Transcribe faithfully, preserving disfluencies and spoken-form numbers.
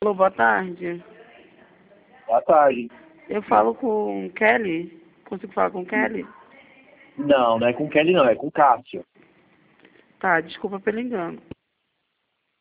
Alô, boa tarde. Boa tarde. Eu falo com Kelly? Consigo falar com Kelly? Não, não é com Kelly não, é com Cássio. Tá, desculpa pelo engano.